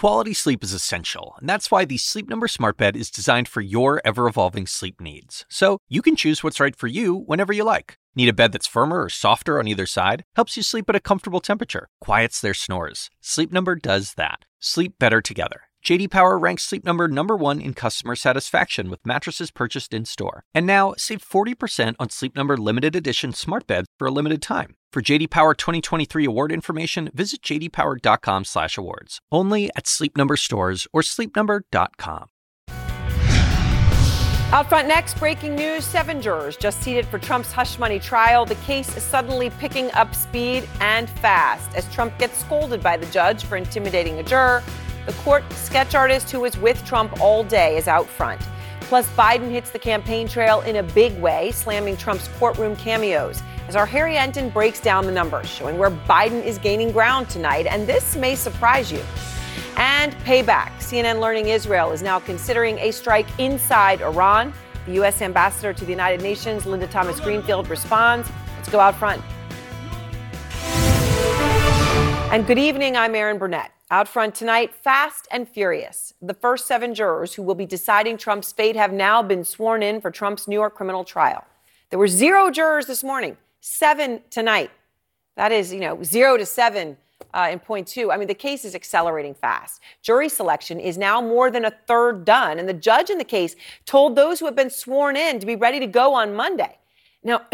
Quality sleep is essential, and that's why the Sleep Number Smart Bed is designed for your ever-evolving sleep needs. So you can choose what's right for you whenever you like. Need a bed that's firmer or softer on either side? Helps you sleep at a comfortable temperature. Quiets their snores. Sleep Number does that. Sleep better together. J.D. Power ranks Sleep Number #1 in customer satisfaction with mattresses purchased in-store. And now, save 40% on Sleep Number limited edition smart beds for a limited time. For J.D. Power 2023 award information, visit jdpower.com/awards. Only at Sleep Number stores or sleepnumber.com. Out front next, breaking news. 7 jurors just seated for Trump's hush money trial. The case is suddenly picking up speed and fast as Trump gets scolded by the judge for intimidating a juror. The court sketch artist who was with Trump all day is out front. Plus, Biden hits the campaign trail in a big way, slamming Trump's courtroom cameos. As our Harry Enton breaks down the numbers, showing where Biden is gaining ground tonight, and this may surprise you. And payback. CNN Learning Israel is now considering a strike inside Iran. The U.S. ambassador to the United Nations, Linda Thomas-Greenfield, responds. Let's go out front. And good evening, I'm Erin Burnett. Out front tonight, fast and furious. The first 7 jurors who will be deciding Trump's fate have now been sworn in for Trump's New York criminal trial. There were 0 jurors this morning, 7 tonight. That is, 0 to 7 in point 2. I mean, the case is accelerating fast. Jury selection is now more than a third done, and the judge in the case told those who have been sworn in to be ready to go on Monday. Now,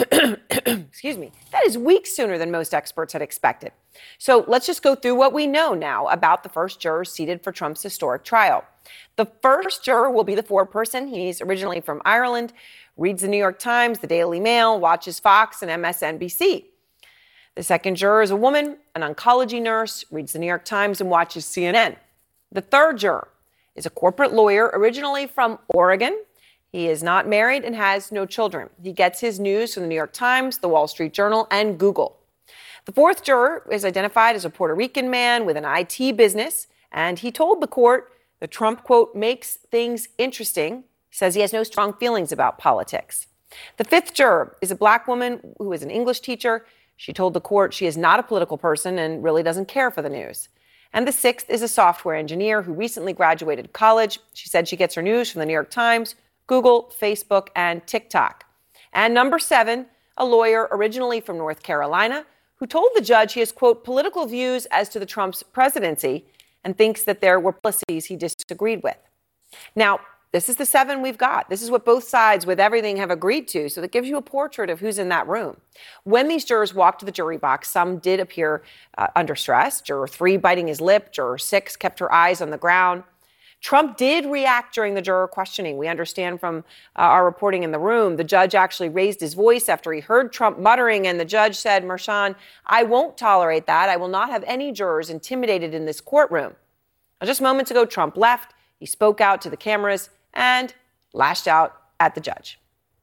excuse me, that is weeks sooner than most experts had expected. So let's just go through what we know now about the first juror seated for Trump's historic trial. The first juror will be the foreperson. He's originally from Ireland, reads the New York Times, the Daily Mail, watches Fox and MSNBC. The second juror is a woman, an oncology nurse, reads the New York Times and watches CNN. The third juror is a corporate lawyer originally from Oregon. He is not married and has no children. He gets his news from the New York Times, the Wall Street Journal, and Google. The fourth juror is identified as a Puerto Rican man with an IT business, and he told the court the Trump, quote, makes things interesting, says he has no strong feelings about politics. The fifth juror is a black woman who is an English teacher. She told the court she is not a political person and really doesn't care for the news. And the sixth is a software engineer who recently graduated college. She said she gets her news from the New York Times, Google, Facebook, and TikTok. And number 7, a lawyer originally from North Carolina who told the judge he has, quote, political views as to the Trump's presidency and thinks that there were policies he disagreed with. Now, this is the 7 we've got. This is what both sides with everything have agreed to, so that gives you a portrait of who's in that room. When these jurors walked to the jury box, some did appear under stress. Juror 3 biting his lip. Juror 6 kept her eyes on the ground. Trump did react during the juror questioning. We understand from our reporting in the room, the judge actually raised his voice after he heard Trump muttering, and the judge said, Merchan, I won't tolerate that. I will not have any jurors intimidated in this courtroom. Now, just moments ago, Trump left. He spoke out to the cameras and lashed out at the judge.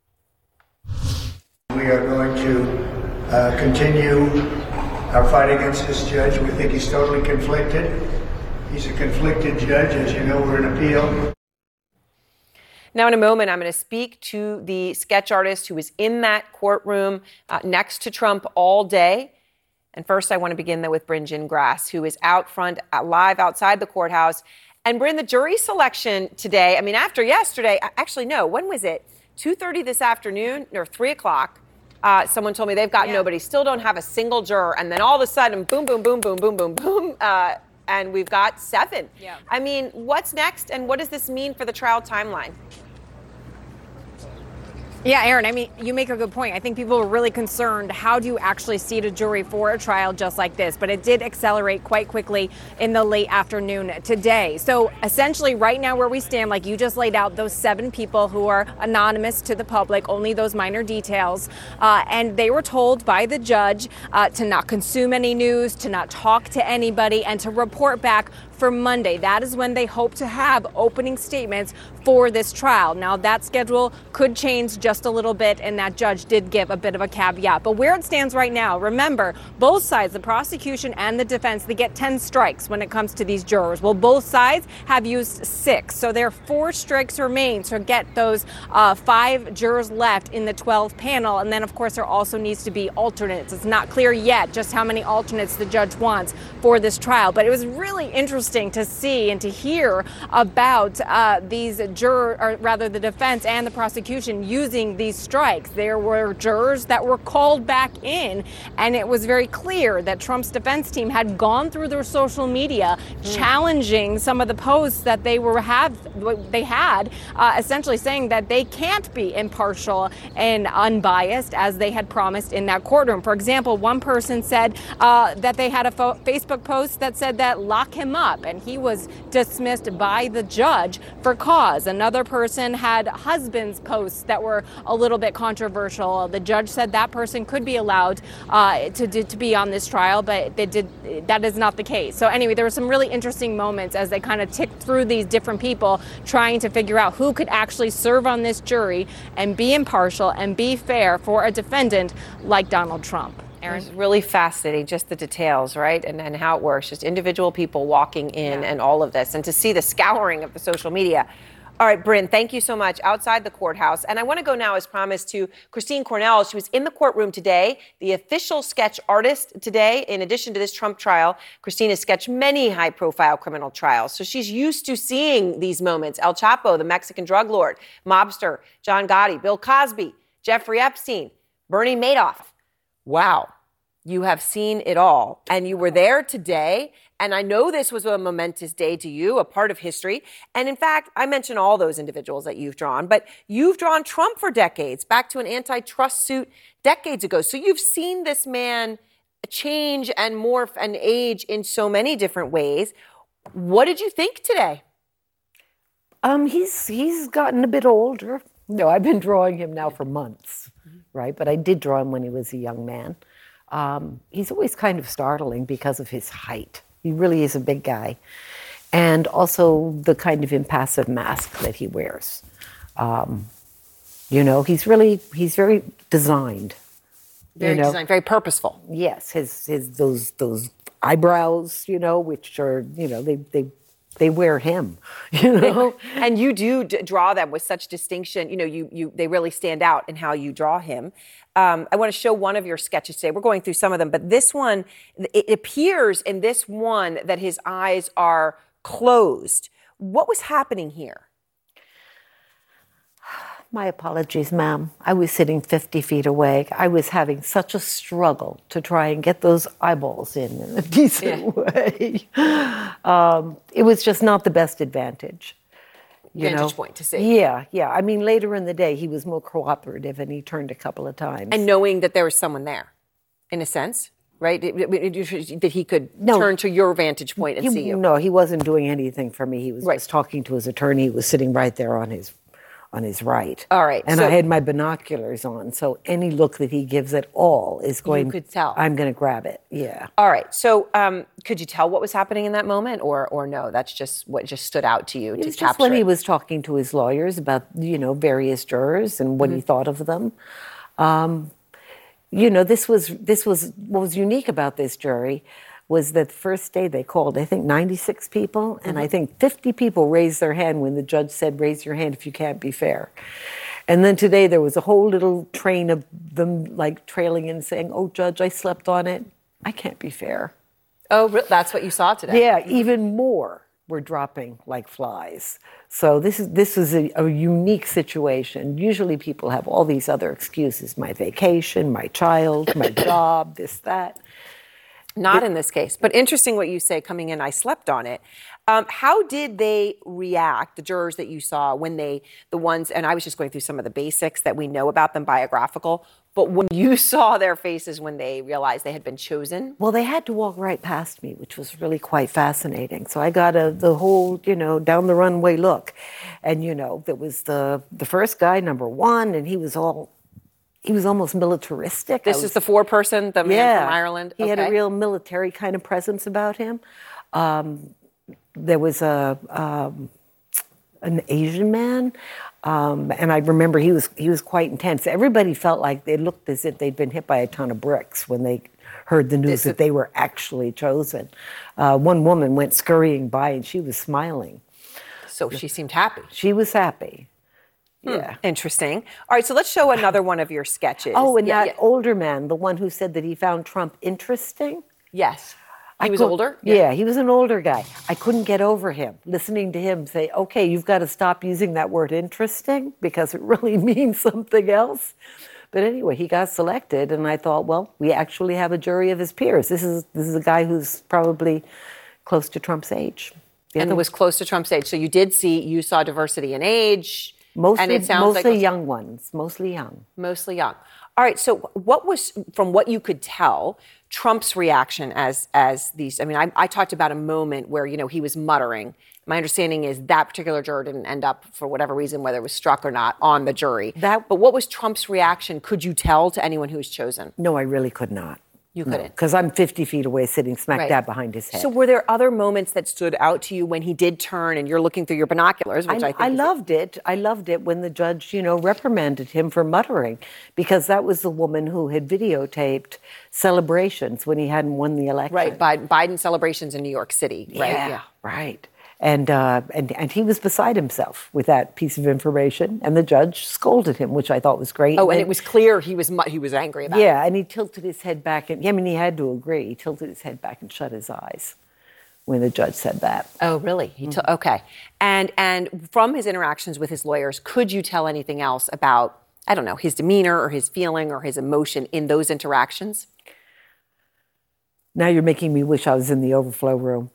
We are going to continue our fight against this judge. We think he's totally conflicted. He's a conflicted judge. As you know, we're in appeal. Now, in a moment, I'm going to speak to the sketch artist who was in that courtroom next to Trump all day. And first, I want to begin, though, with Bryn Gingras, who is out front, live outside the courthouse. And Bryn, the jury selection today, I mean, after yesterday, actually, no, when was it? 2:30 this afternoon or 3 o'clock. Someone told me they've got nobody, still don't have a single juror. And then all of a sudden, boom, boom, boom, boom, boom, boom, boom. And we've got 7. Yeah. I mean, what's next, and what does this mean for the trial timeline? Yeah, Erin, I mean, you make a good point. I think people are really concerned. How do you actually seat a jury for a trial just like this? But it did accelerate quite quickly in the late afternoon today. So essentially right now where we stand, like you just laid out, those 7 people who are anonymous to the public, only those minor details. And they were told by the judge to not consume any news, to not talk to anybody, and to report back for Monday. That is when they hope to have opening statements for this trial. Now, that schedule could change just just a little bit, and that judge did give a bit of a caveat. But where it stands right now, remember, both sides, the prosecution and the defense, they get 10 strikes when it comes to these jurors. Well, both sides have used 6. So there are 4 strikes remain to get those 5 jurors left in the 12 panel. And then, of course, there also needs to be alternates. It's not clear yet just how many alternates the judge wants for this trial. But it was really interesting to see and to hear about these jurors, or rather the defense and the prosecution, using these strikes. There were jurors that were called back in, and it was very clear that Trump's defense team had gone through their social media challenging some of the posts that they had, essentially saying that they can't be impartial and unbiased as they had promised in that courtroom. For example, one person said that they had a Facebook post that said that lock him up, and he was dismissed by the judge for cause. Another person had husband's posts that were a little bit controversial. The judge said that person could be allowed to be on this trial, but that is not the case. So anyway, there were some really interesting moments as they kind of ticked through these different people trying to figure out who could actually serve on this jury and be impartial and be fair for a defendant like Donald Trump. It's really fascinating, just the details, right? And how it works, just individual people walking in and all of this. And to see the scouring of the social media. All right, Bryn, thank you so much. Outside the courthouse. And I want to go now, as promised, to Christine Cornell. She was in the courtroom today, the official sketch artist today. In addition to this Trump trial, Christine has sketched many high-profile criminal trials. So she's used to seeing these moments. El Chapo, the Mexican drug lord, mobster, John Gotti, Bill Cosby, Jeffrey Epstein, Bernie Madoff. Wow. You have seen it all, and you were there today, and I know this was a momentous day to you, a part of history. And in fact, I mentioned all those individuals that you've drawn, but you've drawn Trump for decades, back to an antitrust suit decades ago. So you've seen this man change and morph and age in so many different ways. What did you think today? He's gotten a bit older. No, I've been drawing him now for months, right? But I did draw him when he was a young man. He's always kind of startling because of his height. He really is a big guy. And also the kind of impassive mask that he wears. He's very designed. Very designed, very purposeful. Yes, his those eyebrows, which are, they wear him, And you do draw them with such distinction. They really stand out in how you draw him. I want to show one of your sketches today. We're going through some of them, but this one, it appears in this one that his eyes are closed. What was happening here? My apologies, ma'am. I was sitting 50 feet away. I was having such a struggle to try and get those eyeballs in a decent way. It was just not the best advantage. Vantage point to see. Yeah. I mean, later in the day, he was more cooperative, and he turned a couple of times. And knowing that there was someone there, in a sense, right? That he could turn to your vantage point and see you. No, he wasn't doing anything for me. He was just talking to his attorney. He was sitting right there on his right. All right. And I had my binoculars on, so any look that he gives at all is going... You could tell. I'm going to grab it, yeah. All right. So could you tell what was happening in that moment, or no? That's just what just stood out to you to capture it? Just when he was talking to his lawyers about, various jurors and what he thought of them. This was what was unique about this jury was that the first day they called, I think, 96 people, and I think 50 people raised their hand when the judge said, raise your hand if you can't be fair. And then today there was a whole little train of them like trailing in saying, oh, Judge, I slept on it. I can't be fair. Oh, that's what you saw today? Yeah, even more were dropping like flies. So this is a unique situation. Usually people have all these other excuses, my vacation, my child, my job, this, that. Not in this case. But interesting what you say, coming in, I slept on it. How did they react, the jurors that you saw, when the ones, and I was just going through some of the basics that we know about them, biographical, but when you saw their faces when they realized they had been chosen? Well, they had to walk right past me, which was really quite fascinating. So I got the whole, down the runway look. And, there was the first guy, number one, and he was almost militaristic. This is the four-person, the man from Ireland? He had a real military kind of presence about him. There was an Asian man. And I remember he was quite intense. Everybody felt like they looked as if they'd been hit by a ton of bricks when they heard the news that they were actually chosen. One woman went scurrying by and she was smiling. So she seemed happy. She was happy. Yeah. Interesting. All right, so let's show another one of your sketches. Oh, and that older man, the one who said that he found Trump interesting. Yes. He was older? Yeah, he was an older guy. I couldn't get over him, listening to him say, okay, you've got to stop using that word interesting because it really means something else. But anyway, he got selected, and I thought, well, we actually have a jury of his peers. This is a guy who's probably close to Trump's age. And it was close to Trump's age. So you saw diversity in age. Mostly, and it sounds mostly like young ones, mostly young. Mostly young. All right, so what was, from what you could tell, Trump's reaction as these, I mean, I talked about a moment where, he was muttering. My understanding is that particular juror didn't end up, for whatever reason, whether it was struck or not, on the jury. But what was Trump's reaction? Could you tell to anyone who was chosen? No, I really could not. You couldn't? Because I'm 50 feet away sitting smack dab behind his head. So were there other moments that stood out to you when he did turn and you're looking through your binoculars, which I think I loved it. I loved it when the judge, reprimanded him for muttering, because that was the woman who had videotaped celebrations when he hadn't won the election. Right, Biden celebrations in New York City, right? Yeah, right. And he was beside himself with that piece of information, and the judge scolded him, which I thought was great. Oh, and it was clear he was angry about it. Yeah, and he tilted his head back, and he had to agree. He tilted his head back and shut his eyes when the judge said that. Oh, really? Okay. And from his interactions with his lawyers, could you tell anything else about, I don't know, his demeanor or his feeling or his emotion in those interactions? Now you're making me wish I was in the overflow room.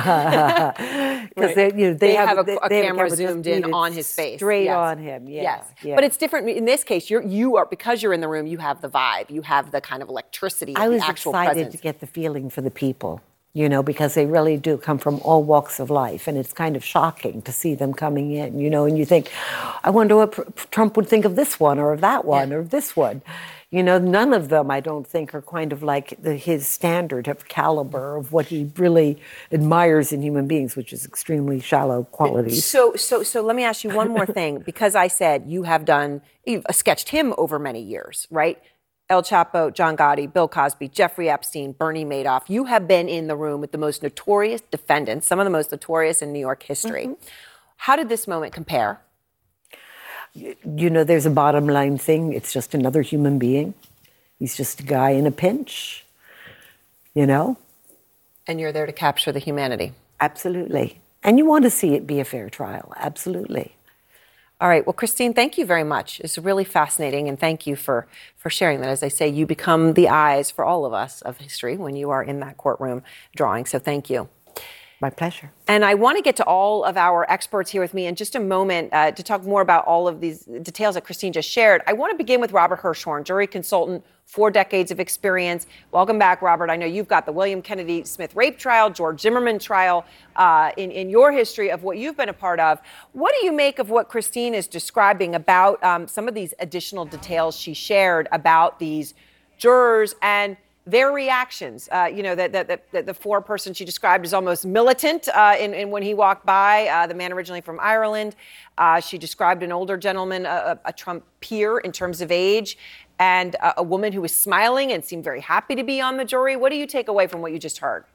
Because they have a camera zoomed in on his face. Straight on him, yes. But it's different. In this case, you are, because you're in the room, you have the vibe. You have the kind of electricity of the actual presence. I was excited to get the feeling for the people, because they really do come from all walks of life. And it's kind of shocking to see them coming in, and you think, I wonder what Trump would think of this one or of that one or of this one. None of them, I don't think, are kind of like his standard of caliber of what he really admires in human beings, which is extremely shallow qualities. So let me ask you one more thing, because I said you've sketched him over many years, right? El Chapo, John Gotti, Bill Cosby, Jeffrey Epstein, Bernie Madoff. You have been in the room with the most notorious defendants, some of the most notorious in New York history. Mm-hmm. How did this moment compare? There's a bottom line thing. It's just another human being. He's just a guy in a pinch, And you're there to capture the humanity. Absolutely. And you want to see it be a fair trial. Absolutely. All right. Well, Christine, thank you very much. It's really fascinating, and thank you for sharing that. As I say, you become the eyes for all of us of history when you are in that courtroom drawing. So thank you. My pleasure. And I want to get to all of our experts here with me in just a moment to talk more about all of these details that Christine just shared. I want to begin with Robert Hirschhorn, jury consultant, 4 decades of experience. Welcome back, Robert. I know you've got the William Kennedy Smith rape trial, George Zimmerman trial in your history of what you've been a part of. What do you make of what Christine is describing about some of these additional details she shared about these jurors and their reactions? The 4-person she described as almost militant in when he walked by, the man originally from Ireland. She described an older gentleman, a Trump peer in terms of age, and a woman who was smiling and seemed very happy to be on the jury. What do you take away from what you just heard?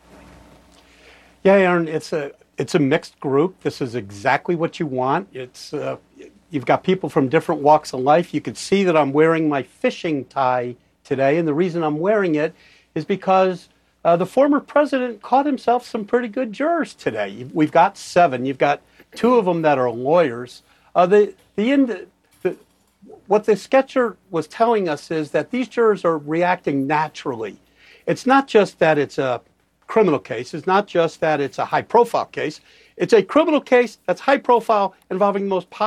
Yeah, Aaron, it's a mixed group. This is exactly what you want. It's you've got people from different walks of life. You can see that I'm wearing my fishing tie today, and the reason I'm wearing it is because the former president caught himself some pretty good jurors today. We've got 7. You've got 2 of them that are lawyers. What the sketcher was telling us is that these jurors are reacting naturally. It's not just that it's a criminal case. It's not just that it's a high-profile case. It's a criminal case that's high-profile, involving the most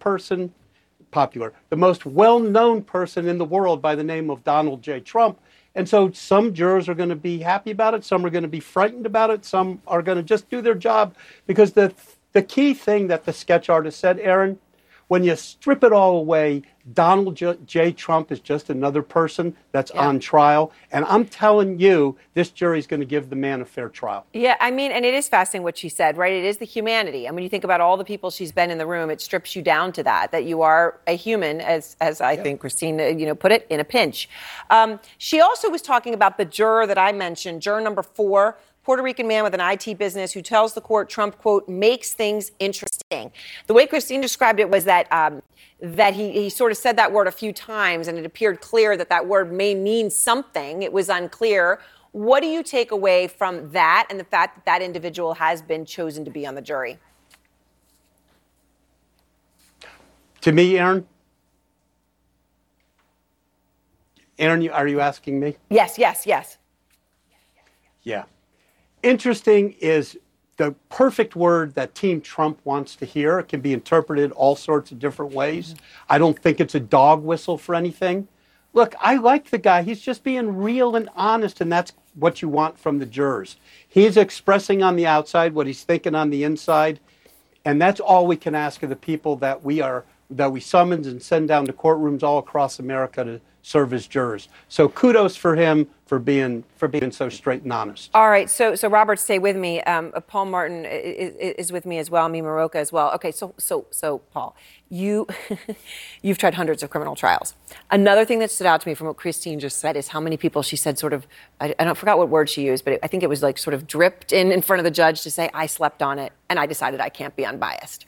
the most well-known person in the world by the name of Donald J. Trump. And so some jurors are going to be happy about it. Some are going to be frightened about it. Some are going to just do their job. Because the key thing that the sketch artist said, Aaron, when you strip it all away, Donald J. Trump is just another person that's on trial. And I'm telling you, this jury's going to give the man a fair trial. Yeah, I mean, and it is fascinating what she said, right? It is the humanity. And when you think about all the people she's been in the room, it strips you down to that you are a human, as I think Christine, put it, in a pinch. She also was talking about the juror that I mentioned, juror number 4, Puerto Rican man with an IT business who tells the court Trump, quote, makes things interesting. The way Christine described it was that he sort of said that word a few times, and it appeared clear that word may mean something. It was unclear. What do you take away from that and the fact that individual has been chosen to be on the jury? To me, Aaron? Aaron, are you asking me? Yes. Yeah. Interesting is the perfect word that Team Trump wants to hear. It can be interpreted all sorts of different ways. I don't think it's a dog whistle for anything. Look, I like the guy. He's just being real and honest, and that's what you want from the jurors. He's expressing on the outside what he's thinking on the inside, and that's all we can ask of the people that we summons and send down to courtrooms all across America to serve as jurors. So kudos for him for being so straight and honest. All right, so Robert, stay with me. Paul Martin is with me as well. Mima Rocha as well. Okay, so Paul, you've tried hundreds of criminal trials. Another thing that stood out to me from what Christine just said is how many people she said sort of, I forgot what word she used, but I think it was like sort of dripped in front of the judge to say, I slept on it and I decided I can't be unbiased.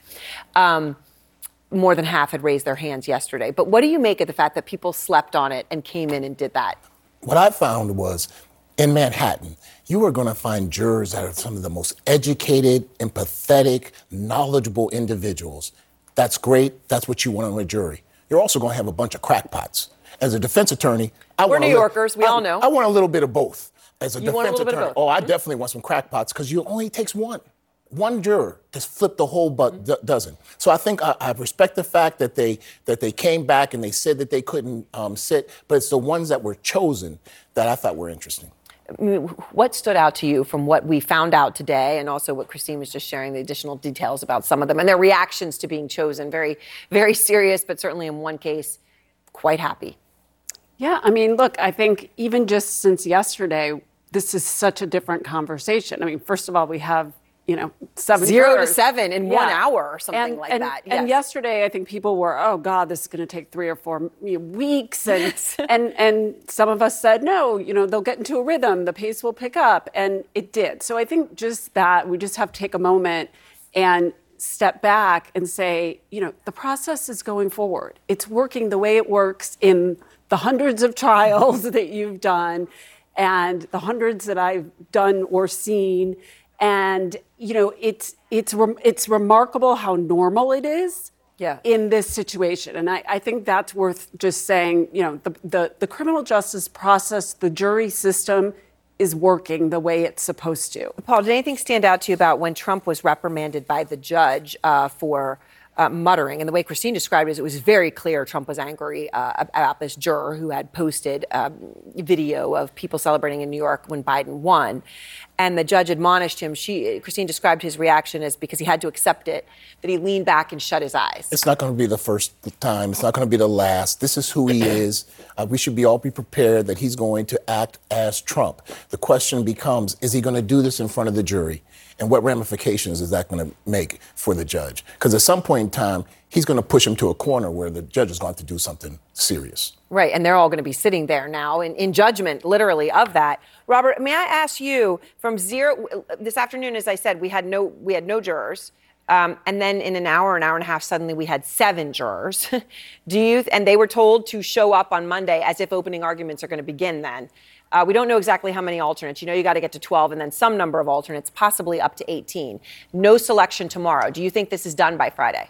More than half had raised their hands yesterday. But what do you make of the fact that people slept on it and came in and did that? What I found was in Manhattan, you are going to find jurors that are some of the most educated, empathetic, knowledgeable individuals. That's great. That's what you want on a jury. You're also going to have a bunch of crackpots. As a defense attorney, we're New Yorkers. We all know. I want a little bit of both. As a defense attorney, bit of both. I definitely want some crackpots because you only takes one juror to flip the whole dozen. So I think I respect the fact that they came back and they said that they couldn't sit, but it's the ones that were chosen that I thought were interesting. What stood out to you from what we found out today, and also what Christine was just sharing, the additional details about some of them and their reactions to being chosen? Very, very serious, but certainly in one case, quite happy. Yeah, I mean, look, I think even just since yesterday, this is such a different conversation. I mean, first of all, we have 7 0 jurors. to 7 in 1 hour or something like that. Yes. And yesterday, I think people were, oh God, this is going to take 3 or 4 weeks. And some of us said, no, they'll get into a rhythm, the pace will pick up. And it did. So I think just that, we just have to take a moment and step back and say, the process is going forward. It's working the way it works in the hundreds of trials that you've done and the hundreds that I've done or seen. And, it's remarkable how normal it is in this situation. And I think that's worth just saying, the criminal justice process, the jury system is working the way it's supposed to. Paul, did anything stand out to you about when Trump was reprimanded by the judge for muttering? And the way Christine described it was very clear Trump was angry about this juror who had posted video of people celebrating in New York when Biden won. And the judge admonished him. Christine described his reaction as, because he had to accept it, that he leaned back and shut his eyes. It's not going to be the first time. It's not going to be the last. This is who he is. We should all be prepared that he's going to act as Trump. The question becomes, is he going to do this in front of the jury? And what ramifications is that going to make for the judge? Because at some point in time, he's going to push him to a corner where the judge is going to have to do something serious. Right, and they're all going to be sitting there now in judgment, literally, of that. Robert, may I ask you, from zero, this afternoon, as I said, we had no jurors. And then in an hour and a half, suddenly we had 7 jurors. And they were told to show up on Monday as if opening arguments are going to begin then. We don't know exactly how many alternates. You got to get to 12 and then some number of alternates, possibly up to 18. No selection tomorrow. Do you think this is done by Friday?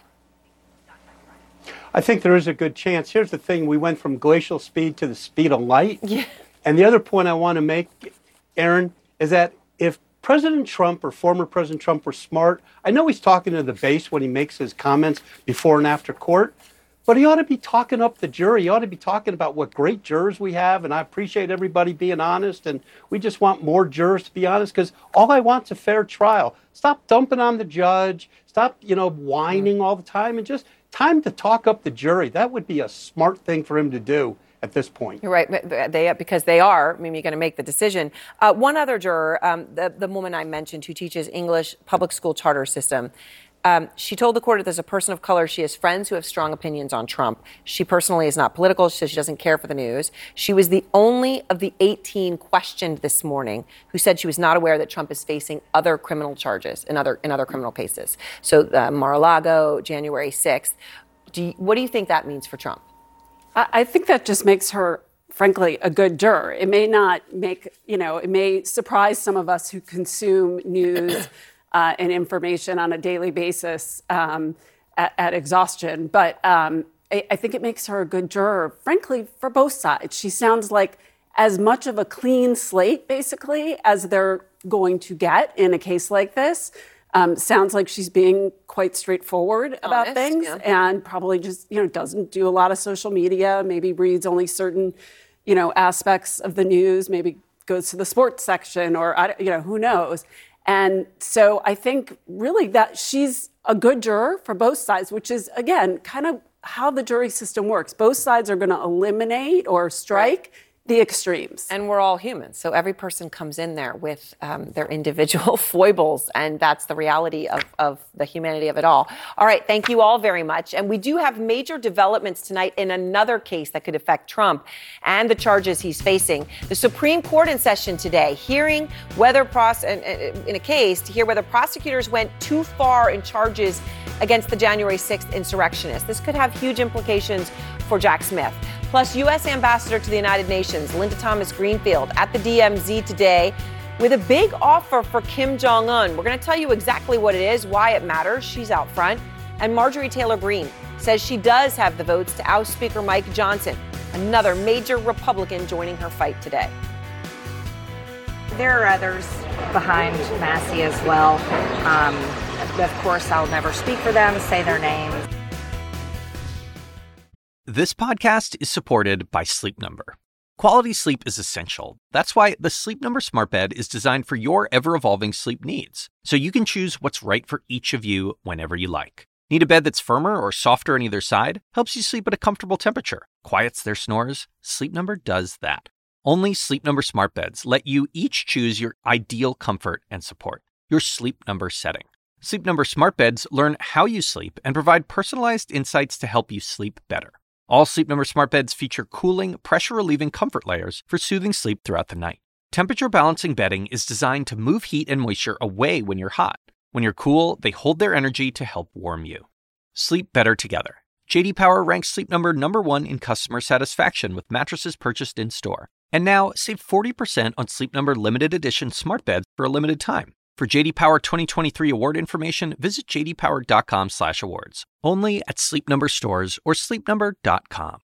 I think there is a good chance. Here's the thing. We went from glacial speed to the speed of light. Yeah. And the other point I want to make, Aaron, is that if President Trump or former President Trump were smart, I know he's talking to the base when he makes his comments before and after court, but he ought to be talking up the jury. He ought to be talking about what great jurors we have, and I appreciate everybody being honest, and we just want more jurors to be honest, because all I want is a fair trial. Stop dumping on the judge. Stop, whining all the time, and just time to talk up the jury. That would be a smart thing for him to do at this point. You're right, because they are. I mean, you're going to make the decision. One other juror, the woman I mentioned who teaches English public school charter system, she told the court that as a person of color, she has friends who have strong opinions on Trump. She personally is not political. She says she doesn't care for the news. She was the only of the 18 questioned this morning who said she was not aware that Trump is facing other criminal charges in other criminal cases. So Mar-a-Lago, January 6th. What do you think that means for Trump? I think that just makes her, frankly, a good juror. It may not make, it may surprise some of us who consume news and information on a daily basis at exhaustion. But I think it makes her a good juror, frankly, for both sides. She sounds like as much of a clean slate, basically, as they're going to get in a case like this. Sounds like she's being quite straightforward about things, and probably just, doesn't do a lot of social media, maybe reads only certain, aspects of the news, maybe goes to the sports section or, who knows. And so I think really that she's a good juror for both sides, which is, again, kind of how the jury system works. Both sides are going to eliminate or strike the extremes. And we're all humans. So every person comes in there with their individual foibles. And that's the reality of the humanity of it all. All right. Thank you all very much. And we do have major developments tonight in another case that could affect Trump and the charges he's facing. The Supreme Court in session today, hearing whether in a case to hear whether prosecutors went too far in charges against the January 6th insurrectionists. This could have huge implications for Jack Smith. Plus, U.S. Ambassador to the United Nations, Linda Thomas-Greenfield, at the DMZ today with a big offer for Kim Jong-un. We're going to tell you exactly what it is, why it matters. She's out front. And Marjorie Taylor Greene says she does have the votes to oust Speaker Mike Johnson, another major Republican joining her fight today. There are others behind Massie as well. Of course, I'll never speak for them, say their names. This podcast is supported by Sleep Number. Quality sleep is essential. That's why the Sleep Number Smart Bed is designed for your ever-evolving sleep needs, so you can choose what's right for each of you whenever you like. Need a bed that's firmer or softer on either side? Helps you sleep at a comfortable temperature. Quiets their snores? Sleep Number does that. Only Sleep Number Smart Beds let you each choose your ideal comfort and support, your Sleep Number setting. Sleep Number Smart Beds learn how you sleep and provide personalized insights to help you sleep better. All Sleep Number Smart Beds feature cooling, pressure-relieving comfort layers for soothing sleep throughout the night. Temperature-balancing bedding is designed to move heat and moisture away when you're hot. When you're cool, they hold their energy to help warm you. Sleep better together. J.D. Power ranks Sleep Number #1 in customer satisfaction with mattresses purchased in-store. And now, save 40% on Sleep Number limited edition smart beds for a limited time. For J.D. Power 2023 award information, visit jdpower.com/awards. Only at Sleep Number stores or sleepnumber.com.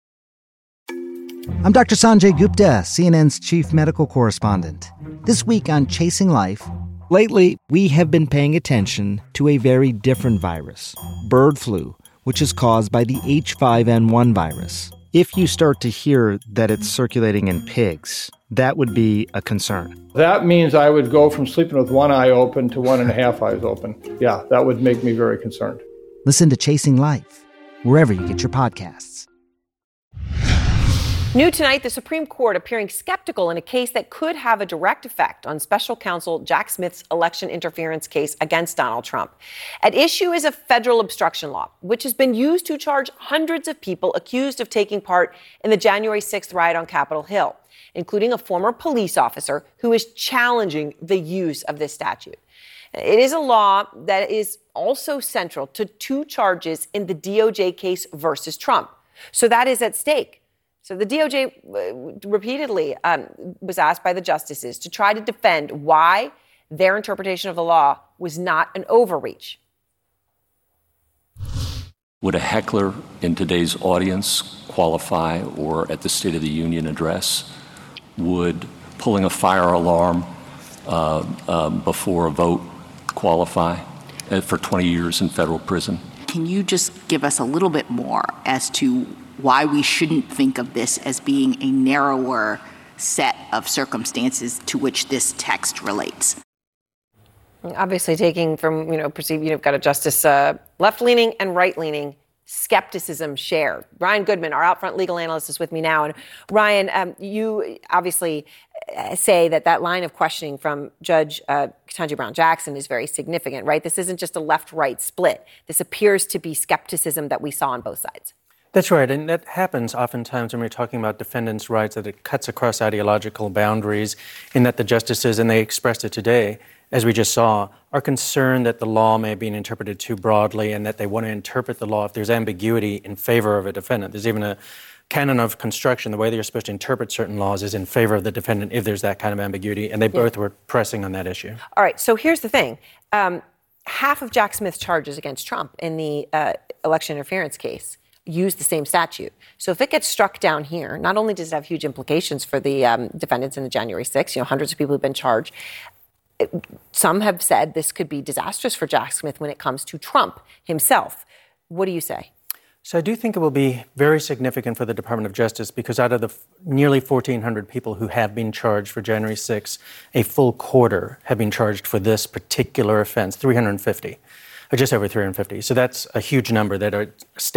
I'm Dr. Sanjay Gupta, CNN's chief medical correspondent. This week on Chasing Life, lately we have been paying attention to a very different virus, bird flu, which is caused by the H5N1 virus. If you start to hear that it's circulating in pigs, that would be a concern. That means I would go from sleeping with one eye open to 1.5 eyes open. Yeah, that would make me very concerned. Listen to Chasing Life, wherever you get your podcasts. New tonight, the Supreme Court appearing skeptical in a case that could have a direct effect on special counsel Jack Smith's election interference case against Donald Trump. At issue is a federal obstruction law, which has been used to charge hundreds of people accused of taking part in the January 6th riot on Capitol Hill, including a former police officer who is challenging the use of this statute. It is a law that is also central to two charges in the DOJ case versus Trump. So that is at stake. So the DOJ repeatedly was asked by the justices to try to defend why their interpretation of the law was not an overreach. Would a heckler in today's audience qualify, or at the State of the Union address? Would pulling a fire alarm before a vote qualify for 20 years in federal prison? Can you just give us a little bit more as to why we shouldn't think of this as being a narrower set of circumstances to which this text relates? Obviously taking from, perceive, you've got a justice left-leaning and right-leaning skepticism shared. Ryan Goodman, our Outfront legal analyst, is with me now. And Ryan, you obviously say that line of questioning from Judge Ketanji Brown Jackson is very significant, right? This isn't just a left-right split. This appears to be skepticism that we saw on both sides. That's right, and that happens oftentimes when we're talking about defendants' rights, that it cuts across ideological boundaries, in that the justices, and they expressed it today, as we just saw, are concerned that the law may be interpreted too broadly and that they want to interpret the law if there's ambiguity in favor of a defendant. There's even a canon of construction, the way that you're supposed to interpret certain laws is in favor of the defendant if there's that kind of ambiguity, and they both were pressing on that issue. All right, so here's the thing. Half of Jack Smith's charges against Trump in the election interference case use the same statute. So if it gets struck down here, not only does it have huge implications for the defendants in the January 6th, hundreds of people have been charged. Some have said this could be disastrous for Jack Smith when it comes to Trump himself. What do you say? So I do think it will be very significant for the Department of Justice because out of the nearly 1,400 people who have been charged for January 6th, a full quarter have been charged for this particular offense, 350. Or just over 350. So that's a huge number that are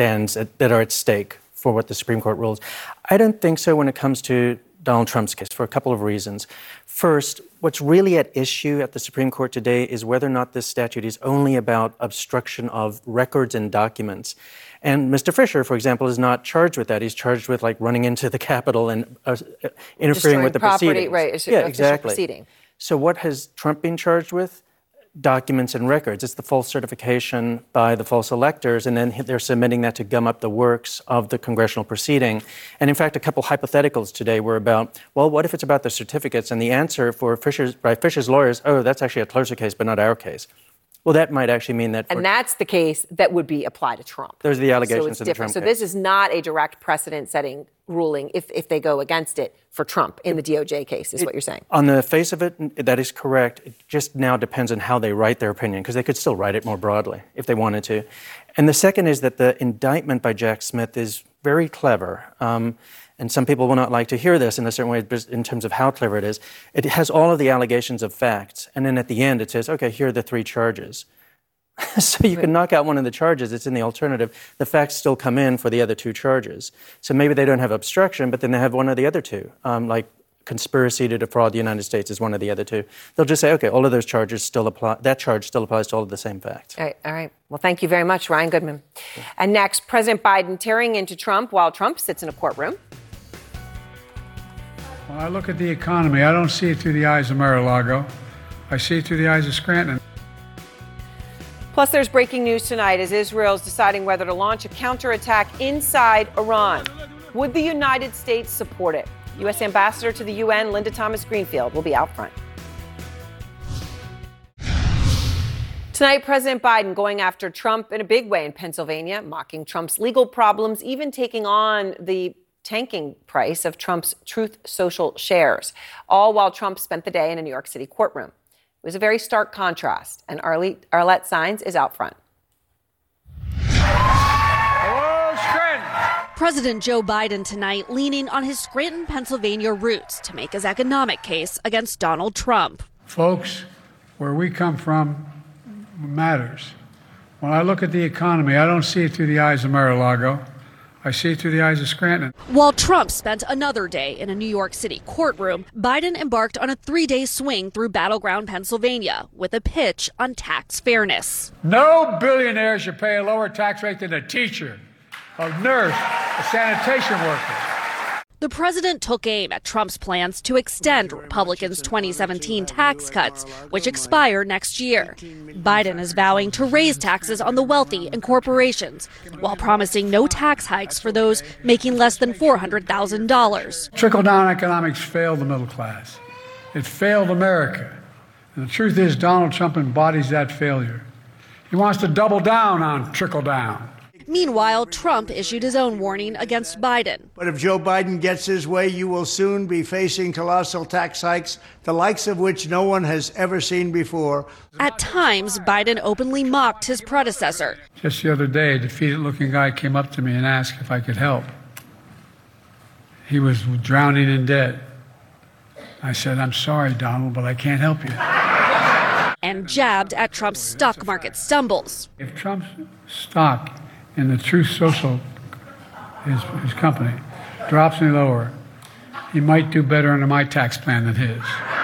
at stake for what the Supreme Court rules. I don't think so when it comes to Donald Trump's case for a couple of reasons. First, what's really at issue at the Supreme Court today is whether or not this statute is only about obstruction of records and documents. And Mr. Fisher, for example, is not charged with that. He's charged with running into the Capitol and interfering destroying with the property, proceedings. Right? Yeah, exactly. Proceeding. So what has Trump been charged with? Documents and records. It's the false certification by the false electors, and then they're submitting that to gum up the works of the congressional proceeding. And in fact, a couple hypotheticals today were about, well, what if it's about the certificates? And the answer by Fisher's lawyers, that's actually a closer case, but not our case. Well, that might actually mean that... And that's the case that would be applied to Trump. Those are the allegations so it's in the different. Trump So case. this is not a direct precedent-setting ruling if they go against it for Trump in the DOJ case, is what you're saying. On the face of it, that is correct. It just now depends on how they write their opinion, because they could still write it more broadly if they wanted to. And the second is that the indictment by Jack Smith is very clever. And some people will not like to hear this in a certain way in terms of how clever it is. It has all of the allegations of facts. And then at the end, it says, okay, here are the 3 charges. So you can knock out one of the charges. It's in the alternative. The facts still come in for the other 2 charges. So maybe they don't have obstruction, but then they have one of the other 2, like conspiracy to defraud the United States is one of the other 2. They'll just say, okay, all of those charges still apply. That charge still applies to all of the same facts. All right. Well, thank you very much, Ryan Goodman. And next, President Biden tearing into Trump while Trump sits in a courtroom. When I look at the economy, I don't see it through the eyes of Mar-a-Lago. I see it through the eyes of Scranton. Plus, there's breaking news tonight as Israel's deciding whether to launch a counterattack inside Iran. Would the United States support it? U.S. Ambassador to the UN, Linda Thomas-Greenfield, will be out front. Tonight, President Biden going after Trump in a big way in Pennsylvania, mocking Trump's legal problems, even taking on the tanking price of Trump's Truth Social shares, all while Trump spent the day in a New York City courtroom. It was a very stark contrast, and Arlette Saenz is out front. President Joe Biden tonight leaning on his Scranton, Pennsylvania roots to make his economic case against Donald Trump. Folks, where we come from matters. When I look at the economy, I don't see it through the eyes of Mar-a-Lago. I see it through the eyes of Scranton. While Trump spent another day in a New York City courtroom, Biden embarked on a 3-day swing through battleground Pennsylvania with a pitch on tax fairness. No billionaire should pay a lower tax rate than a teacher, a nurse, a sanitation worker. The president took aim at Trump's plans to extend Republicans' 2017 tax cuts, which expire next year. Biden is vowing to raise taxes on the wealthy and corporations, while promising no tax hikes for those making less than $400,000. Trickle-down economics failed the middle class. It failed America. And the truth is, Donald Trump embodies that failure. He wants to double down on trickle-down. Meanwhile, Trump issued his own warning against Biden. But if Joe Biden gets his way, you will soon be facing colossal tax hikes, the likes of which no one has ever seen before. At times, Biden openly mocked his predecessor. Just the other day, a defeated-looking guy came up to me and asked if I could help. He was drowning in debt. I said, "I'm sorry, Donald, but I can't help you." And jabbed at Trump's stock market stumbles. If Trump's stock in the Truth Social, his company, drops any lower, he might do better under my tax plan than his.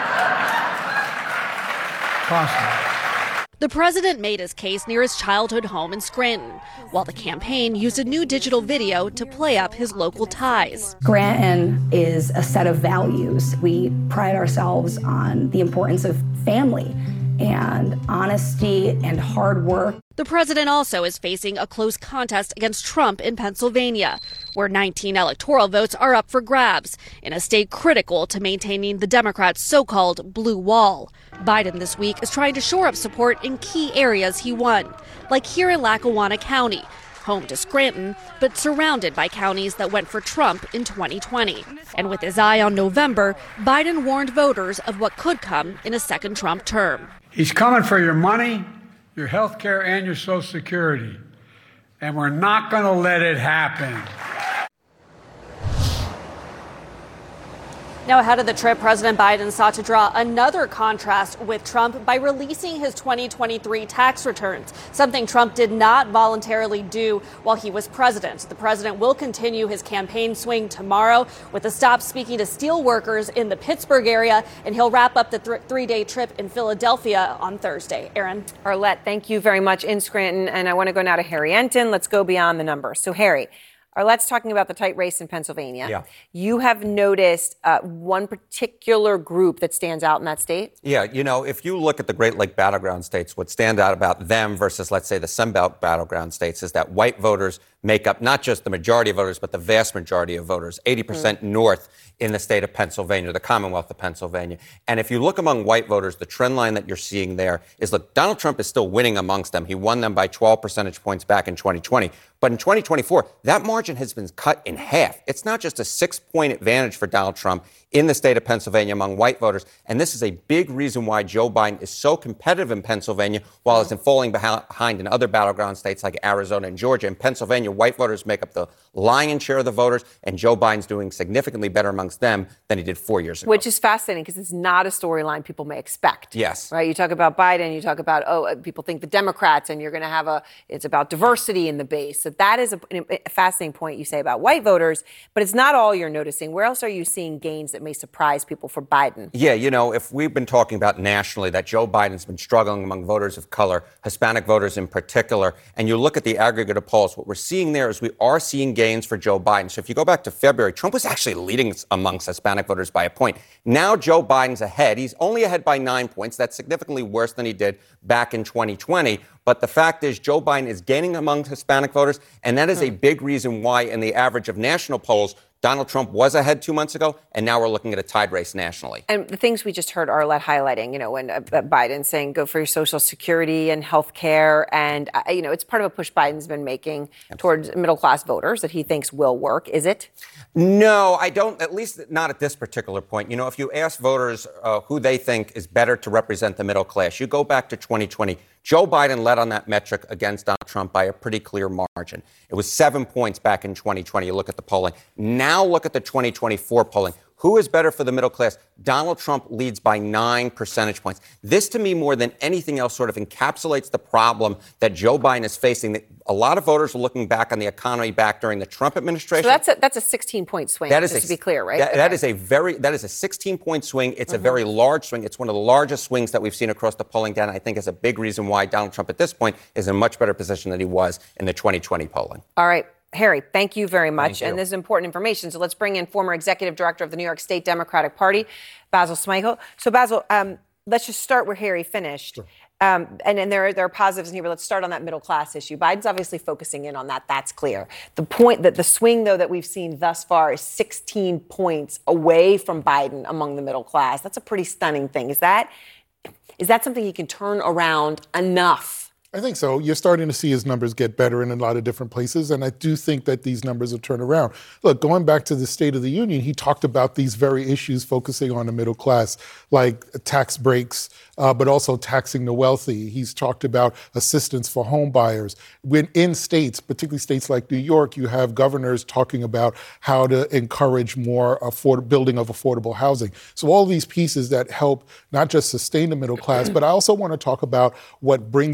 Possible. The president made his case near his childhood home in Scranton, while the campaign used a new digital video to play up his local ties. Scranton is a set of values. We pride ourselves on the importance of family and honesty and hard work. The president also is facing a close contest against Trump in Pennsylvania, where 19 electoral votes are up for grabs in a state critical to maintaining the Democrats' so-called blue wall. Biden this week is trying to shore up support in key areas he won, like here in Lackawanna County, home to Scranton, but surrounded by counties that went for Trump in 2020. And with his eye on November, Biden warned voters of what could come in a second Trump term. He's coming for your money, your health care, and your Social Security. And we're not going to let it happen. Now, ahead of the trip, President Biden sought to draw another contrast with Trump by releasing his 2023 tax returns, something Trump did not voluntarily do while he was president. The president will continue his campaign swing tomorrow with a stop speaking to steel workers in the Pittsburgh area, and he'll wrap up the three-day trip in Philadelphia on Thursday. Erin. Arlette, thank you very much in Scranton. And I want to go now to Harry Enton. Let's go beyond the numbers. So, Harry, Arlette's talking about the tight race in Pennsylvania. Yeah. You have noticed one particular group that stands out in that state? Yeah, you know, if you look at the Great Lake battleground states, what stands out about them versus, let's say, the Sunbelt battleground states is that white voters make up not just the majority of voters, but the vast majority of voters, 80% north in the state of Pennsylvania, the Commonwealth of Pennsylvania. And if you look among white voters, the trend line that you're seeing there is, look, Donald Trump is still winning amongst them. He won them by 12 percentage points back in 2020. But in 2024, that margin has been cut in half. It's not just a 6-point advantage for Donald Trump in the state of Pennsylvania among white voters. And this is a big reason why Joe Biden is so competitive in Pennsylvania while it's falling behind in other battleground states like Arizona and Georgia. In Pennsylvania, white voters make up the lion's share of the voters, and Joe Biden's doing significantly better amongst them than he did 4 years ago. Which is fascinating because it's not a storyline people may expect. Yes. Right? You talk about Biden, you talk about, people think the Democrats, and you're going to have it's about diversity in the base. So that is a fascinating point you say about white voters, but it's not all you're noticing. Where else are you seeing gains that may surprise people for Biden? Yeah, you know, if we've been talking about nationally that Joe Biden's been struggling among voters of color, Hispanic voters in particular, and you look at the aggregate of polls, what we're seeing there is we are seeing gains for Joe Biden. So if you go back to February, Trump was actually leading amongst Hispanic voters by a point. Now Joe Biden's ahead. He's only ahead by 9 points. That's significantly worse than he did back in 2020. But the fact is Joe Biden is gaining among Hispanic voters, and that is a big reason why in the average of national polls, Donald Trump was ahead 2 months ago, and now we're looking at a tied race nationally. And the things we just heard Arlette highlighting, when Biden saying go for your Social Security and health care, and, it's part of a push Biden's been making towards middle-class voters that he thinks will work. Is it? No, I don't, at least not at this particular point. If you ask voters who they think is better to represent the middle class, you go back to 2020, Joe Biden led on that metric against Donald Trump by a pretty clear margin. It was 7 points back in 2020. You look at the polling. Now look at the 2024 polling. Who is better for the middle class? Donald Trump leads by 9 percentage points. This, to me, more than anything else, sort of encapsulates the problem that Joe Biden is facing. That a lot of voters are looking back on the economy back during the Trump administration. So that's a 16-point swing, just to be clear, right? That is a 16-point swing. It's a very large swing. It's one of the largest swings that we've seen across the polling data. I think is a big reason why Donald Trump at this point is in a much better position than he was in the 2020 polling. All right. Harry, thank you very much. Thank you. And this is important information. So let's bring in former executive director of the New York State Democratic Party, Basil Smychel. So Basil, let's just start where Harry finished. Sure. And there are positives in here, but let's start on that middle class issue. Biden's obviously focusing in on that. That's clear. The point that the swing, though, that we've seen thus far is 16 points away from Biden among the middle class. That's a pretty stunning thing. Is that something he can turn around enough? I think so. You're starting to see his numbers get better in a lot of different places, and I do think that these numbers will turn around. Look, going back to the State of the Union, he talked about these very issues focusing on the middle class, like tax breaks, but also taxing the wealthy. He's talked about assistance for home buyers. When in states, particularly states like New York, you have governors talking about how to encourage more building of affordable housing. So all these pieces that help not just sustain the middle class, but I also want to talk about what brings people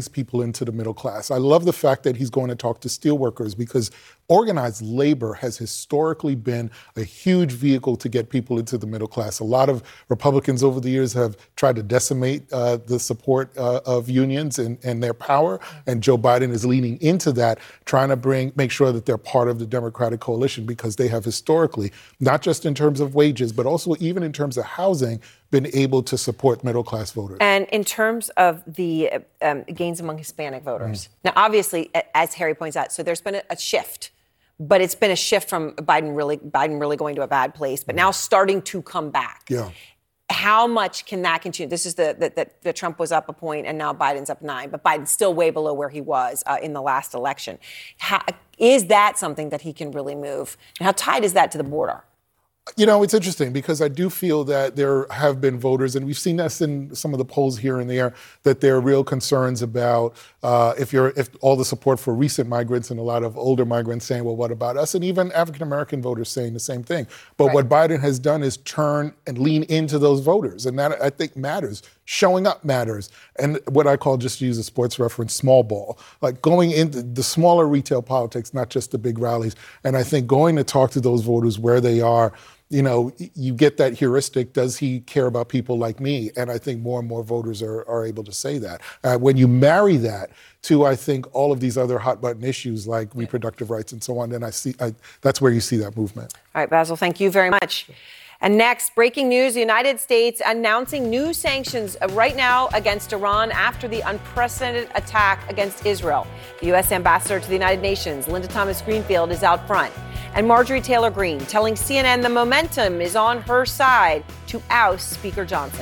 into the middle class. I love the fact that he's going to talk to steelworkers because organized labor has historically been a huge vehicle to get people into the middle class. A lot of Republicans over the years have tried to decimate the support of unions and their power, and Joe Biden is leaning into that, trying to make sure that they're part of the Democratic coalition because they have historically, not just in terms of wages, but also even in terms of housing, been able to support middle-class voters. And in terms of the gains among Hispanic voters, now obviously, as Harry points out, so there's been a shift, but it's been a shift from Biden really going to a bad place, but now starting to come back. Yeah. How much can that continue? This is that Trump was up a point and now Biden's up 9, but Biden's still way below where he was in the last election. Is that something that he can really move? And how tied is that to the border? You know, it's interesting because I do feel that there have been voters, and we've seen this in some of the polls here and there, that there are real concerns about if all the support for recent migrants and a lot of older migrants saying, well, what about us? And even African-American voters saying the same thing. But what Biden has done is turn and lean into those voters. And that, I think, matters. Showing up matters. And what I call, just to use a sports reference, small ball. Like going into the smaller retail politics, not just the big rallies. And I think going to talk to those voters where they are, you know, you get that heuristic, does he care about people like me? And I think more and more voters are able to say that. When you marry that to, I think, all of these other hot button issues like reproductive rights and so on, then that's where you see that movement. All right, Basil, thank you very much. And next, breaking news, the United States announcing new sanctions right now against Iran after the unprecedented attack against Israel. The U.S. ambassador to the United Nations, Linda Thomas-Greenfield, is out front. And Marjorie Taylor Greene telling CNN the momentum is on her side to oust Speaker Johnson.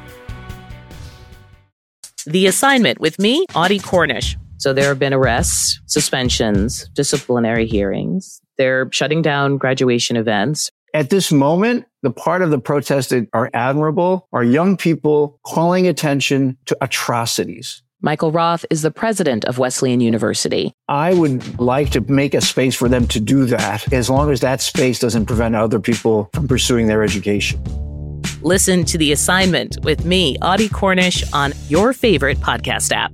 The Assignment with me, Audie Cornish. So there have been arrests, suspensions, disciplinary hearings. They're shutting down graduation events. At this moment, the part of the protests that are admirable are young people calling attention to atrocities. Michael Roth is the president of Wesleyan University. I would like to make a space for them to do that, as long as that space doesn't prevent other people from pursuing their education. Listen to The Assignment with me, Audie Cornish, on your favorite podcast app.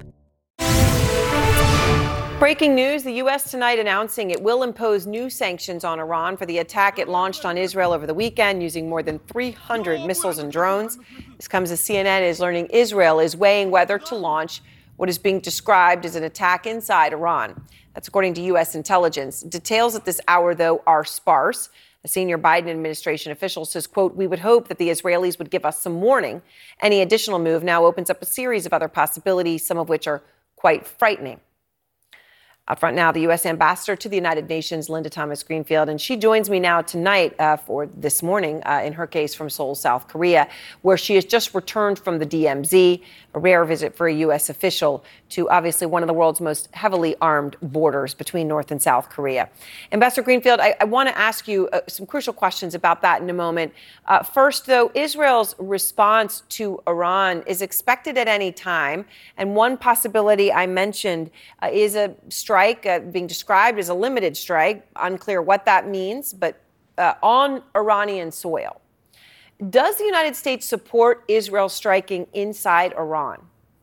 Breaking news, the U.S. tonight announcing it will impose new sanctions on Iran for the attack it launched on Israel over the weekend using more than 300 missiles and drones. This comes as CNN is learning Israel is weighing whether to launch what is being described as an attack inside Iran. That's according to U.S. intelligence. Details at this hour, though, are sparse. A senior Biden administration official says, quote, we would hope that the Israelis would give us some warning. Any additional move now opens up a series of other possibilities, some of which are quite frightening. Out front now, the U.S. ambassador to the United Nations, Linda Thomas-Greenfield, and she joins me now tonight for this morning, in her case from Seoul, South Korea, where she has just returned from the DMZ, a rare visit for a U.S. official to obviously one of the world's most heavily armed borders between North and South Korea. Ambassador Greenfield, I want to ask you some crucial questions about that in a moment. First, though, Israel's response to Iran is expected at any time, and one possibility I mentioned is a strike being described as a limited strike, unclear what that means, but on Iranian soil. Does the United States support Israel striking inside Iran?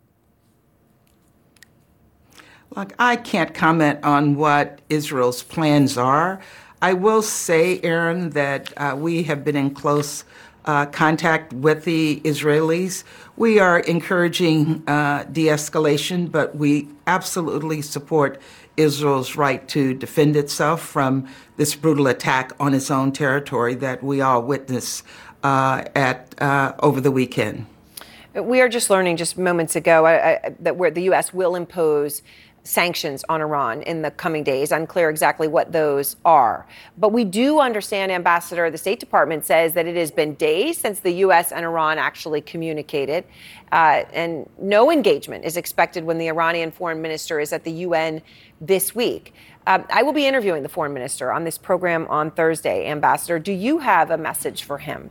Look, I can't comment on what Israel's plans are. I will say, Aaron, that we have been in close contact with the Israelis. We are encouraging de-escalation, but we absolutely support Israel's right to defend itself from this brutal attack on its own territory that we all witnessed over the weekend. We are just learning just moments ago that the U.S. will impose sanctions on Iran in the coming days. Unclear exactly what those are. But we do understand, Ambassador, the State Department says that it has been days since the U.S. and Iran actually communicated, and no engagement is expected when the Iranian foreign minister is at the UN this week. I will be interviewing the foreign minister on this program on Thursday. Ambassador, do you have a message for him?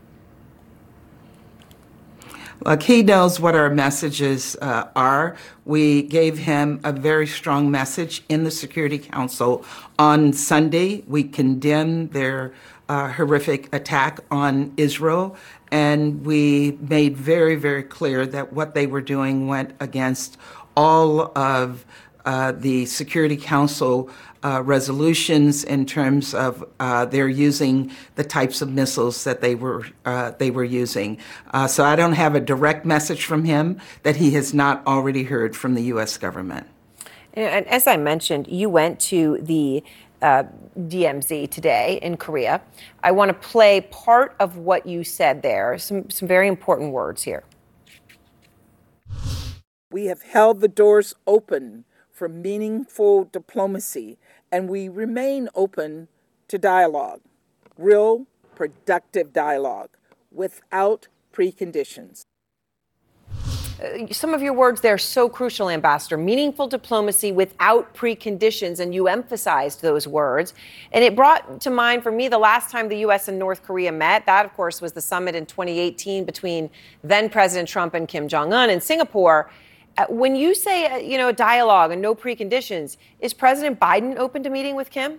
Look, he knows what our messages are. We gave him a very strong message in the Security Council on Sunday. We condemned their horrific attack on Israel, and we made very, very clear that what they were doing went against all of the Security Council resolutions in terms of they're using the types of missiles that they were using. So I don't have a direct message from him that he has not already heard from the U.S. government. And as I mentioned, you went to the DMZ today in Korea. I want to play part of what you said there, some very important words here. We have held the doors open for meaningful diplomacy, and we remain open to dialogue, real, productive dialogue, without preconditions. Some of your words there are so crucial, Ambassador. Meaningful diplomacy without preconditions, and you emphasized those words. And it brought to mind for me the last time the U.S. and North Korea met. That, of course, was the summit in 2018 between then President Trump and Kim Jong-un in Singapore. When you say, a dialogue and no preconditions, is President Biden open to meeting with Kim?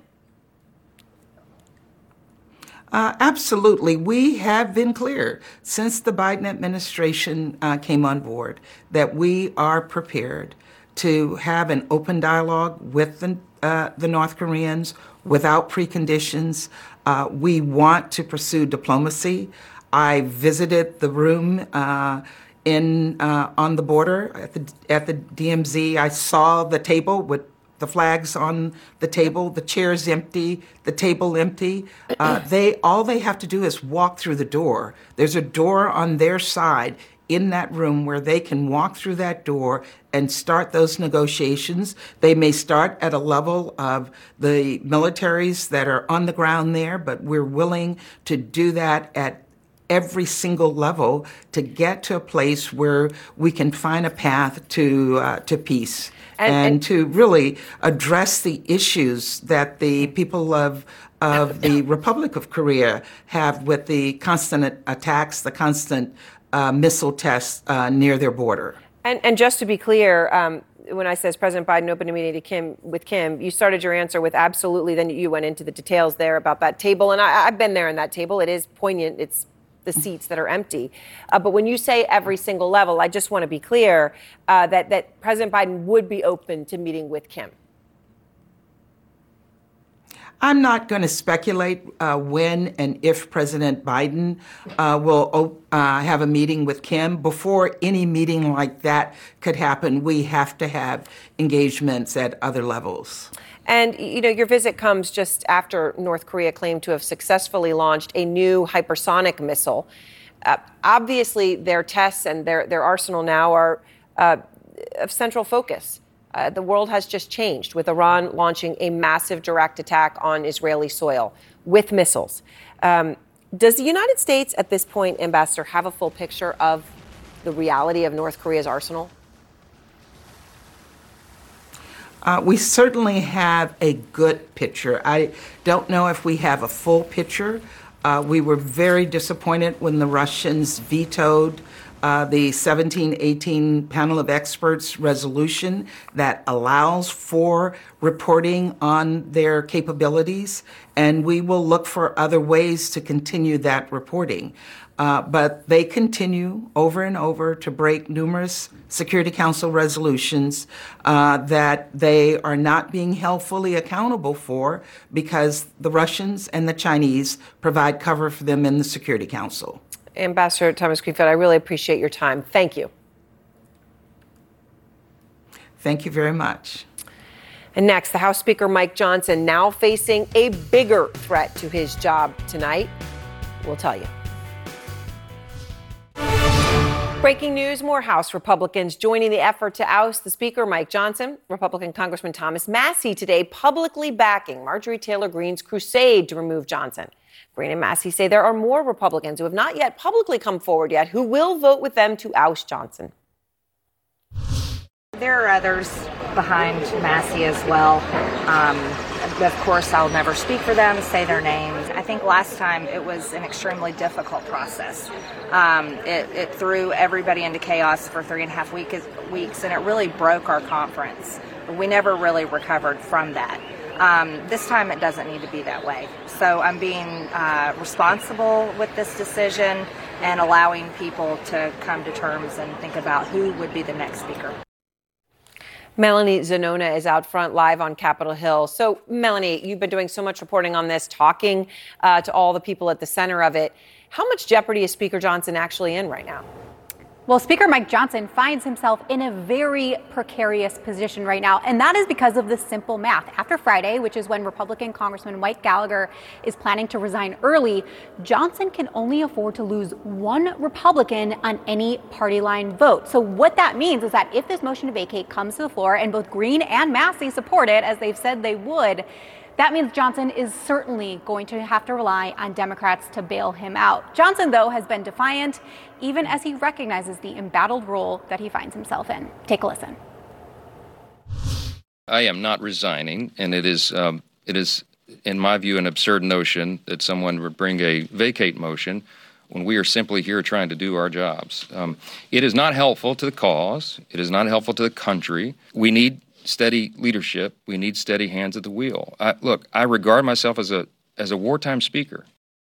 Absolutely. We have been clear since the Biden administration came on board that we are prepared to have an open dialogue with the North Koreans without preconditions. We want to pursue diplomacy. I visited the room on the border at the DMZ. I saw the table with the flags on the table, the chairs empty, the table empty. All they have to do is walk through the door. There's a door on their side in that room where they can walk through that door and start those negotiations. They may start at a level of the militaries that are on the ground there, but we're willing to do that at every single level to get to a place where we can find a path to peace and to really address the issues that the people of the Republic of Korea have with the constant attacks, the constant missile tests near their border. And just to be clear, when I says President Biden opened a meeting with Kim, you started your answer with absolutely, then you went into the details there about that table. And I've been there in that table. It is poignant. It's the seats that are empty. But when you say every single level, I just want to be clear that President Biden would be open to meeting with Kim. I'm not going to speculate when and if President Biden will have a meeting with Kim. Before any meeting like that could happen, we have to have engagements at other levels. And, your visit comes just after North Korea claimed to have successfully launched a new hypersonic missile. Obviously, their tests and their arsenal now are of central focus. The world has just changed with Iran launching a massive direct attack on Israeli soil with missiles. Does the United States at this point, Ambassador, have a full picture of the reality of North Korea's arsenal? We certainly have a good picture. I don't know if we have a full picture. We were very disappointed when the Russians vetoed the 1718 panel of experts resolution that allows for reporting on their capabilities, and we will look for other ways to continue that reporting. But they continue over and over to break numerous Security Council resolutions that they are not being held fully accountable for because the Russians and the Chinese provide cover for them in the Security Council. Ambassador Thomas Greenfield, I really appreciate your time. Thank you. Thank you very much. And next, the House Speaker Mike Johnson now facing a bigger threat to his job tonight. We'll tell you. Breaking news, more House Republicans joining the effort to oust the Speaker, Mike Johnson. Republican Congressman Thomas Massie today publicly backing Marjorie Taylor Greene's crusade to remove Johnson. Greene and Massie say there are more Republicans who have not yet publicly come forward yet who will vote with them to oust Johnson. There are others behind Massie as well. Of course, I'll never speak for them, say their names. I think last time it was an extremely difficult process. It threw everybody into chaos for 3.5 weeks, and it really broke our conference. We never really recovered from that. This time it doesn't need to be that way. So I'm being responsible with this decision and allowing people to come to terms and think about who would be the next speaker. Melanie Zanona is out front live on Capitol Hill. So, Melanie, you've been doing so much reporting on this, talking to all the people at the center of it. How much jeopardy is Speaker Johnson actually in right now? Well, Speaker Mike Johnson finds himself in a very precarious position right now, and that is because of the simple math. After Friday, which is when Republican Congressman Mike Gallagher is planning to resign early, Johnson can only afford to lose one Republican on any party line vote. So what that means is that if this motion to vacate comes to the floor and both Green and Massey support it, as they've said they would, that means Johnson is certainly going to have to rely on Democrats to bail him out. Johnson, though, has been defiant, even as he recognizes the embattled role that he finds himself in. Take a listen. I am not resigning, and it is, in my view, an absurd notion that someone would bring a vacate motion when we are simply here trying to do our jobs. It is not helpful to the cause. It is not helpful to the country. We need steady leadership. We need steady hands at the wheel. I regard myself as a wartime speaker.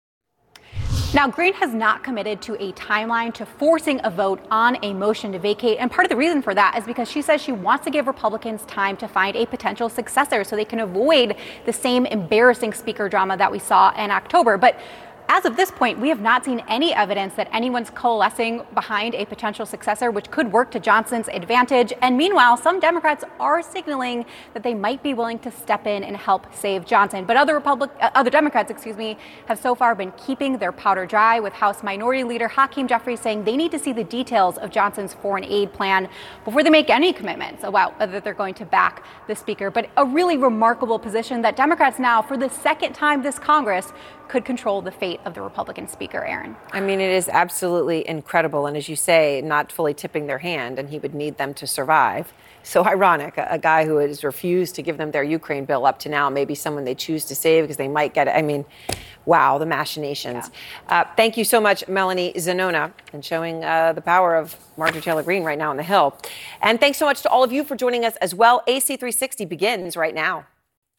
Now, Green has not committed to a timeline to forcing a vote on a motion to vacate. And part of the reason for that is because she says she wants to give Republicans time to find a potential successor so they can avoid the same embarrassing speaker drama that we saw in October. But as of this point, we have not seen any evidence that anyone's coalescing behind a potential successor, which could work to Johnson's advantage. And meanwhile, some Democrats are signaling that they might be willing to step in and help save Johnson. But other Democrats, have so far been keeping their powder dry, with House Minority Leader Hakeem Jeffries saying they need to see the details of Johnson's foreign aid plan before they make any commitments about whether they're going to back the speaker. But a really remarkable position that Democrats now, for the second time this Congress, could control the fate of the Republican speaker, Aaron. I mean, it is absolutely incredible. And as you say, not fully tipping their hand, and he would need them to survive. So ironic, a guy who has refused to give them their Ukraine bill up to now, maybe someone they choose to save because they might get it. I mean, wow, the machinations. Yeah. Thank you so much, Melanie Zanona, and showing the power of Marjorie Taylor Greene right now on the Hill. And thanks so much to all of you for joining us as well. AC360 begins right now.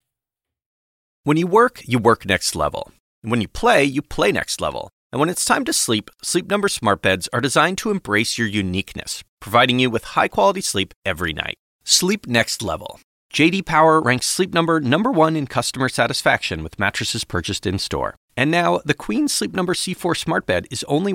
When you work next level. And when you play next level. And when it's time to sleep, Sleep Number smart beds are designed to embrace your uniqueness, providing you with high-quality sleep every night. Sleep next level. J.D. Power ranks Sleep Number #1 in customer satisfaction with mattresses purchased in-store. And now, the Queen Sleep Number C4 smart bed is only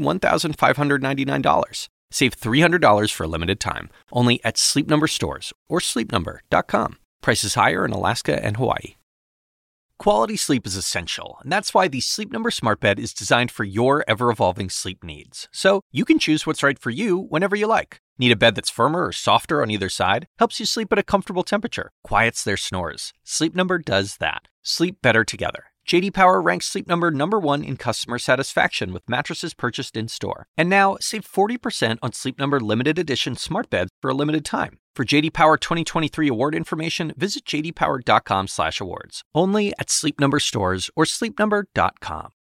$1,599. Save $300 for a limited time, only at Sleep Number stores or sleepnumber.com. Prices higher in Alaska and Hawaii. Quality sleep is essential, and that's why the Sleep Number smart bed is designed for your ever-evolving sleep needs. So you can choose what's right for you whenever you like. Need a bed that's firmer or softer on either side? Helps you sleep at a comfortable temperature. Quiets their snores. Sleep Number does that. Sleep better together. J.D. Power ranks Sleep Number #1 in customer satisfaction with mattresses purchased in-store. And now, save 40% on Sleep Number limited edition smart beds for a limited time. For J.D. Power 2023 award information, visit jdpower.com/awards. Only at Sleep Number stores or sleepnumber.com.